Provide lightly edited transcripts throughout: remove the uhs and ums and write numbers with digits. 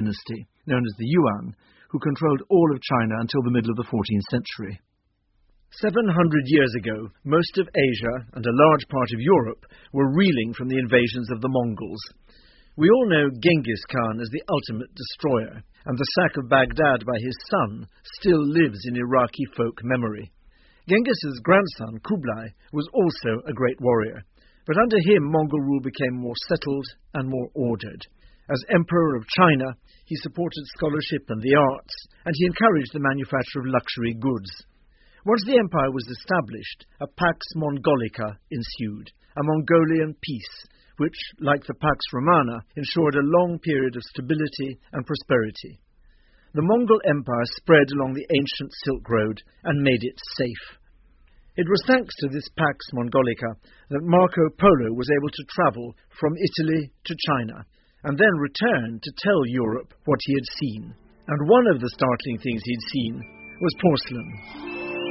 dynasty, known as the Yuan, who controlled all of China until the middle of the 14th century. 700 years ago, most of Asia and a large part of Europe were reeling from the invasions of the Mongols. We all know Genghis Khan as the ultimate destroyer, and the sack of Baghdad by his son still lives in Iraqi folk memory. Genghis's grandson, Kublai, was also a great warrior, but under him Mongol rule became more settled and more ordered. As Emperor of China, he supported scholarship and the arts, and he encouraged the manufacture of luxury goods. Once the empire was established, a Pax Mongolica ensued, a Mongolian peace, which, like the Pax Romana, ensured a long period of stability and prosperity. The Mongol Empire spread along the ancient Silk Road and made it safe. It was thanks to this Pax Mongolica that Marco Polo was able to travel from Italy to China, and then return to tell Europe what he had seen. And one of the startling things he'd seen was porcelain.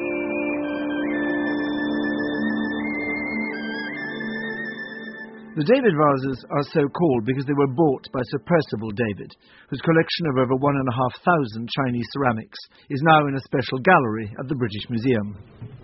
The David vases are so called because they were bought by Sir Percival David, whose collection of over 1,500 Chinese ceramics is now in a special gallery at the British Museum.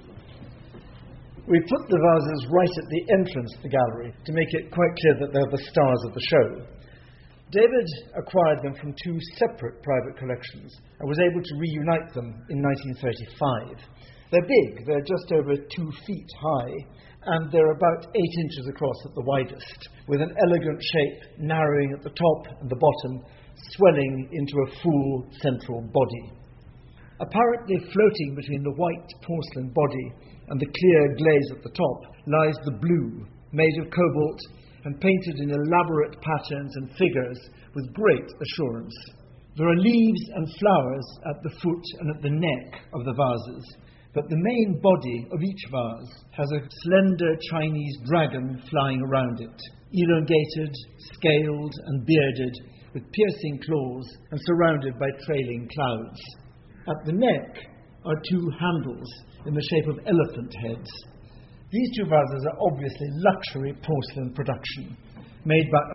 We put the vases right at the entrance to the gallery to make it quite clear that they're the stars of the show. David acquired them from two separate private collections and was able to reunite them in 1935. They're big, they're just over 2 feet high, and they're about 8 inches across at the widest, with an elegant shape narrowing at the top and the bottom, swelling into a full central body. Apparently floating between the white porcelain body and the clear glaze at the top lies the blue, made of cobalt and painted in elaborate patterns and figures with great assurance. There are leaves and flowers at the foot and at the neck of the vases, but the main body of each vase has a slender Chinese dragon flying around it, elongated, scaled and bearded, with piercing claws and surrounded by trailing clouds. At the neck are 2 handles in the shape of elephant heads. These 2 vases are obviously luxury porcelain production, made by